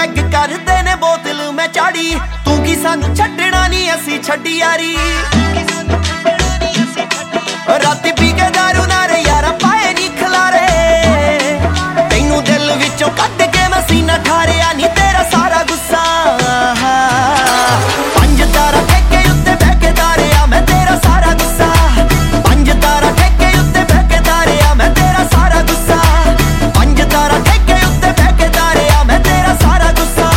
Peg ਕਰਦੇ ਨੇ ਬੋਤਲ ਮੈਂ ਚਾੜੀ। ਤੂੰ ਕੀ ਸਾਨੂੰ ਛੱਡਣਾ ਨਹੀਂ ਅਸੀਂ ਛੱਡੀ ਯਾਰੀ। ਰਾਤੀ ਪੀ ਕੇ ਦਾਰੂ ਨਾਰੇ ਯਾਰਾ ਪਾਏ ਨੀ ਖਲਾਰੇ। ਤੈਨੂੰ ਦਿਲ ਵਿੱਚੋਂ ਕੱਢ ਕੇ ਮੈਂ ਸੀਨਾ ਠਾਰਿਆ ਨੀ ਤੇਰਾ ਸਾਰਾ ਗੁੱਸਾ। ਪੰਜ ਤਾਰਾ ਠੇਕੇ ਉੱਤੇ ਬਹਿ ਕੇ ਤਾਰਿਆ ਮੈਂ ਤੇਰਾ ਸਾਰਾ ਗੁੱਸਾ। ਪੰਜ ਤਾਰਾ ਠੇਕੇ ਉੱਤੇ ਬਹਿ ਕੇ ਤਾਰਿਆ ਮੈਂ ਤੇਰਾ ਸਾਰਾ ਗੁੱਸਾ। ਪੰਜ ਤਾਰਾ ਠੇਕੇ ਉੱਤੇ ਬਹਿ ਕੇ ਤਾਰਿਆ ਮੈਂ ਤੇਰਾ ਸਾਰਾ ਗੁੱਸਾ।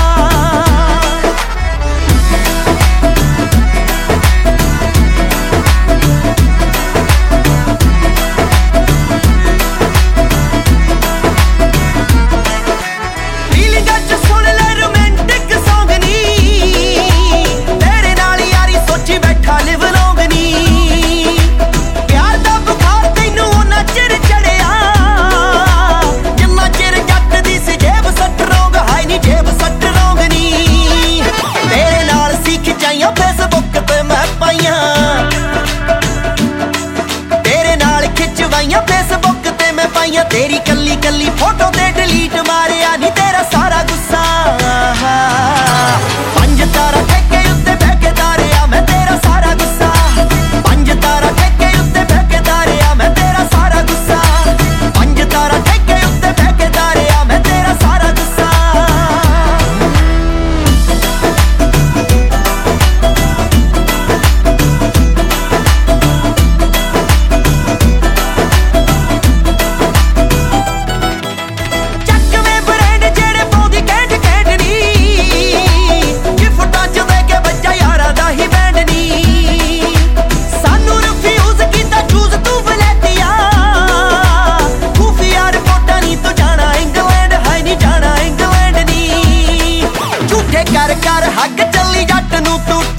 ਫੀਲਿੰਗਾਂ 'ਚ ਸੁਣ ਲੈ ਰੋਮਾਂਟਿਕ ਸੌਂਗ ਨੀ ਤੇਰੇ ਨਾਲ ਯਾਰੀ ਸੋਚੀ ਬੈਠਾ ਲਿਵ ਲੌਂਗ ਨੀ। ਪਿਆਰ ਦਾ ਬੁਖਾਰ ਤੈਨੂੰ ਉਹਨਾਂ ਚਿਰ ਚੜਿਆ ਜਿੰਨਾ ਚਿਰ ਜੱਟ ਦੀ ਸੀ ਜੇਬ ਸੱਟ ਰੋਂਗ। ਹਾਏ ਨੀ ਜੇਬ ਸੱਟ ਰੋਂਗ ਨੀ। ਤੇਰੇ ਨਾਲ ਸਿੱਖ ਜਾਈਆਂ ਫੇਸਬੁੱਕ ਤੇ ਮੈਂ ਪਾਈਆਂ। ਤੇਰੇ ਨਾਲ ਖਿੱਚਵਾਈਆਂ ਫੇਸਬੁੱਕ ਤੇ ਮੈਂ ਪਾਈਆਂ। ਤੇਰੀ ਕੱਲੀ ਕੱਲੀ ਫੋਟੋ ਤੇ ਡਿਲੀਟ ਮਾਰਿਆ ਨੀ ਤੇਰਾ ਸਾਰਾ ਗੁੱਸਾ। ਪੰਜ ਤਾਰਾ ਠੇਕੇ ਉੱਤੇ ਬਹਿ ਕੇ ਤਾਰਿਆ ਮੈਂ ਤੇਰਾ ਸਾਰਾ ਗੁੱਸਾ। ਪੰਜ ਤਾਰਾ ਠੇਕੇ ਉੱਤੇ ਬਹਿ ਕੇ ਤਾਰਿਆ ਮੈਂ ਤੇਰਾ ਸਾਰਾ ਗੁੱਸਾ। ਪੰਜ ਤਾਰਾ ਠੇਕੇ ਉੱਤੇ ਬਹਿ ਕੇ ਤਾਰਿਆ ਮੈਂ ਤੇਰਾ ਸਾਰਾ ਗੁੱਸਾ। ਚੱਕਵੇਂ ਬ੍ਰਾਂਡ ਜਿਹੜੇ ਪਾਉਂਦੀ ਕੈਂਟ ਕੈਂਟ ਨੀ। ਗਿਫਟਾਂ 'ਚ ਦੇ ਕੇ ਬੱਜਾ ਯਾਰਾਂ ਦਾ ਹੀ ਬੈਂਡ ਨੀ। ਸਾਨੂੰ ਰਿਫਿਊਜ਼ ਕੀਤਾ ਚੂਜ਼ ਤੂੰ ਵਲੈਤੀਆ। ਖੂਫੀਆ ਰਿਪੋਰਟਾਂ ਨੀ ਤੂੰ ਜਾਣਾ ਇੰਗਲੈਂਡ। ਹਾਏ ਨੀ ਜਾਣਾ ਇੰਗਲੈਂਡ ਨੀ। ਝੂਠੇ ਕਰ ਕਰ ਹੱਗ ਚੱਲੀ ਜੱਟ ਨੂੰ ਤੂੰ